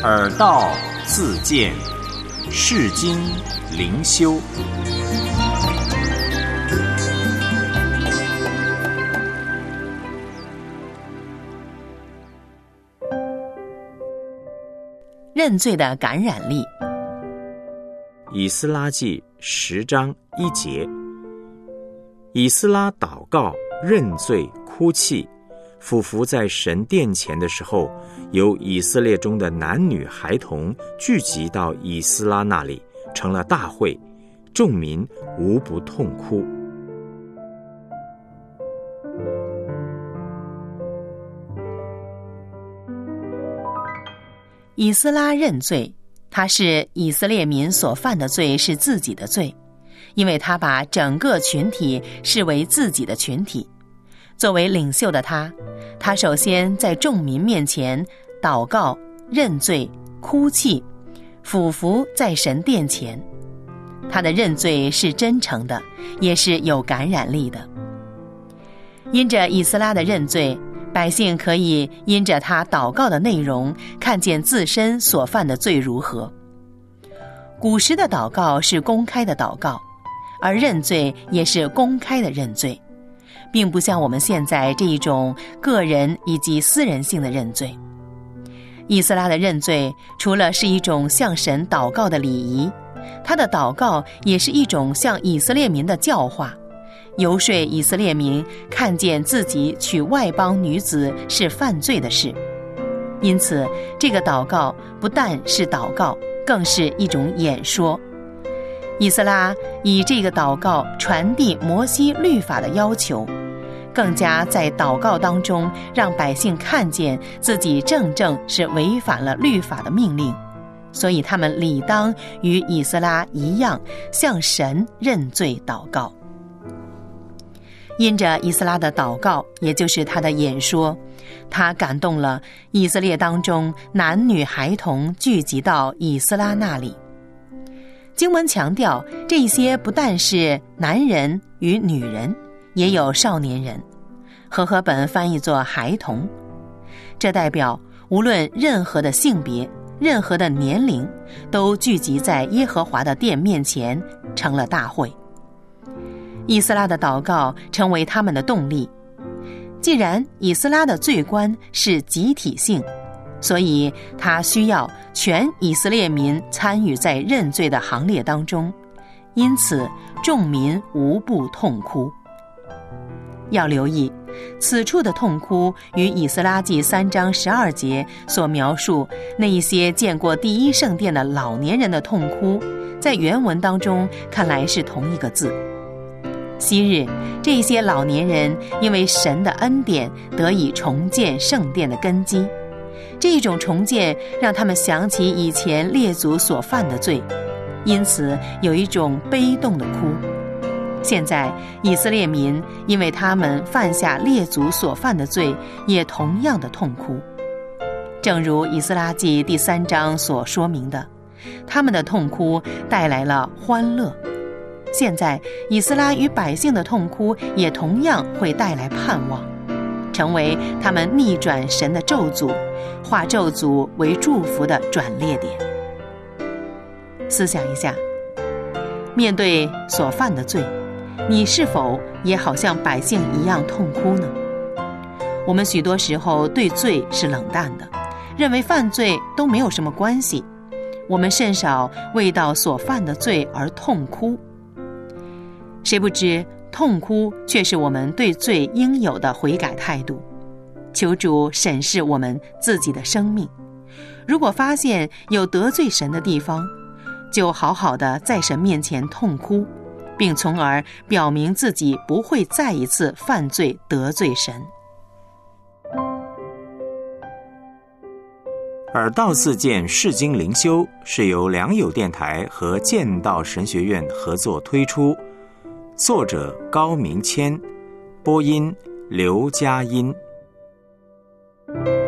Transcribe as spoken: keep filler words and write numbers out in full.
耳道自见，世经灵修。 认罪的感染力。 以斯拉记十章一节，以斯拉祷告、认罪、哭泣，俯伏在神殿前的时候，有以色列中的男女孩童聚集到以斯拉那里，成了大会，众民无不痛哭。 以斯拉认罪，他是以色列民所犯的罪是自己的罪，因为他把整个群体视为自己的群体。作为领袖的他，他首先在众民面前祷告、认罪、哭泣，俯伏在神殿前。他的认罪是真诚的，也是有感染力的。因着以斯拉的认罪，百姓可以因着他祷告的内容，看见自身所犯的罪如何。古时的祷告是公开的祷告，而认罪也是公开的认罪，并不像我们现在这一种个人以及私人性的认罪。以斯拉的认罪除了是一种向神祷告的礼仪，他的祷告也是一种向以色列民的教化，游说以色列民看见自己娶外邦女子是犯罪的事。因此这个祷告不但是祷告，更是一种演说。以斯拉以这个祷告传递摩西律法的要求，更加在祷告当中让百姓看见自己正正是违反了律法的命令，所以他们理当与以斯拉一样向神认罪祷告。因着以斯拉的祷告，也就是他的演说，他感动了以色列当中男女孩童聚集到以斯拉那里。经文强调，这些不但是男人与女人，也有少年人，和合本翻译作孩童。这代表无论任何的性别、任何的年龄，都聚集在耶和华的殿面前，成了大会。以斯拉的祷告成为他们的动力。既然以斯拉的罪观是集体性，所以他需要全以色列民参与在认罪的行列当中，因此众民无不痛哭。要留意，此处的痛哭与以斯拉记三章十二节所描述那一些见过第一圣殿的老年人的痛哭，在原文当中看来是同一个字。昔日这些老年人因为神的恩典得以重建圣殿的根基，这一种重建让他们想起以前列祖所犯的罪，因此有一种悲痛的哭。现在以色列民因为他们犯下列祖所犯的罪，也同样的痛哭。正如以斯拉记第三章所说明的，他们的痛哭带来了欢乐。现在以斯拉与百姓的痛哭也同样会带来盼望，成为他们逆转神的咒诅，化咒诅为祝福的转捩点。思想一下，面对所犯的罪，你是否也好像百姓一样痛哭呢？我们许多时候对罪是冷淡的，认为犯罪都没有什么关系，我们甚少为到所犯的罪而痛哭。谁不知痛哭却是我们对罪应有的悔改态度。求主审视我们自己的生命，如果发现有得罪神的地方，就好好的在神面前痛哭，并从而表明自己不会再一次犯罪得罪神。 耳道自见世经灵修是由良友电台和剑道神学院合作推出，作者高明谦，播音刘佳音。